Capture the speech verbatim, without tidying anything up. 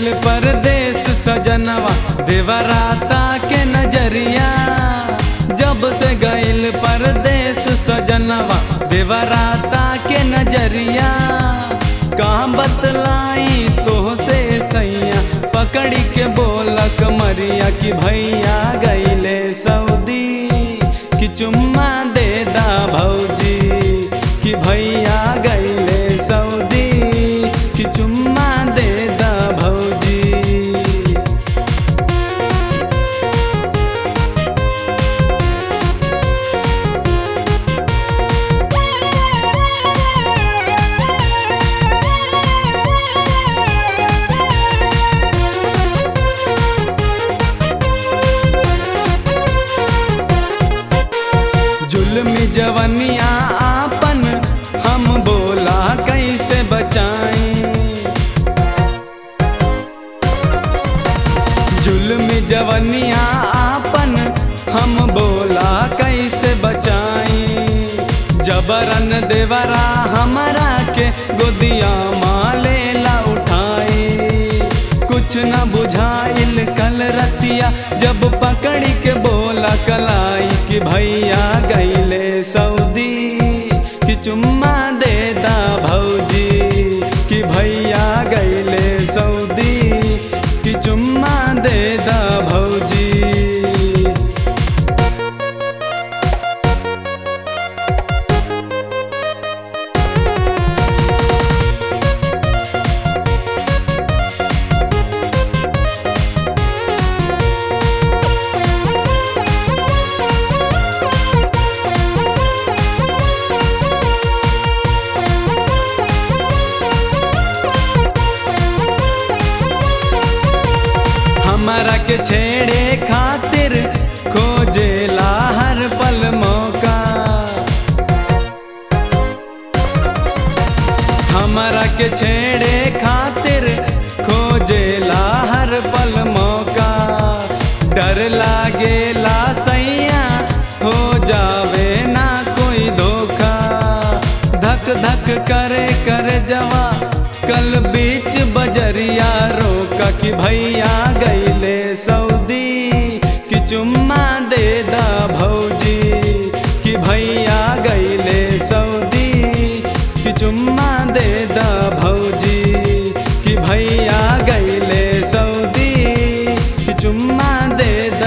गइल परदेस सजनवा देवराता के नजरिया। जब से गइल परदेस सजनवा देवराता के नजरिया। कहाँ बतलाई तो से सैया पकड़ी के बोला कमरिया कि भैया गइले सऊदी कि चुम्मा दे दा भौजी कि भैया गइले सऊदी कि चुम्मा दे दा भौजी। जुल्मी जवनिया आपन हम बोला कैसे बचाई। जुल्मी जवनिया आपन हम बोला कैसे बचाई। जबरन देवरा हमरा के गोदिया मालेला उठाई। कुछ न बुझाइल कल रतिया जब पकड़ी के बोला कलाई कि भैया गइले सऊदी कि चुम्मा दे दा भौजी कि भैया गइले सऊदी कि चुम्मा दे दा भौजी। हमरा के छेड़े खातिर खोजेला हर पल मौका। हमरा के छेड़े खातिर खोजेला हर पल मौका। डर लागेला सैया हो जावे ना कोई धोखा। धक धक करे कर जवा कल बीच बजरिया रोका कि भैया गइले सऊदी कि चुम्मा दे दा भौजी कि भैया गइले सऊदी कि चुम्मा दे दा भौजी कि भैया गइले सऊदी कि चुम्मा दे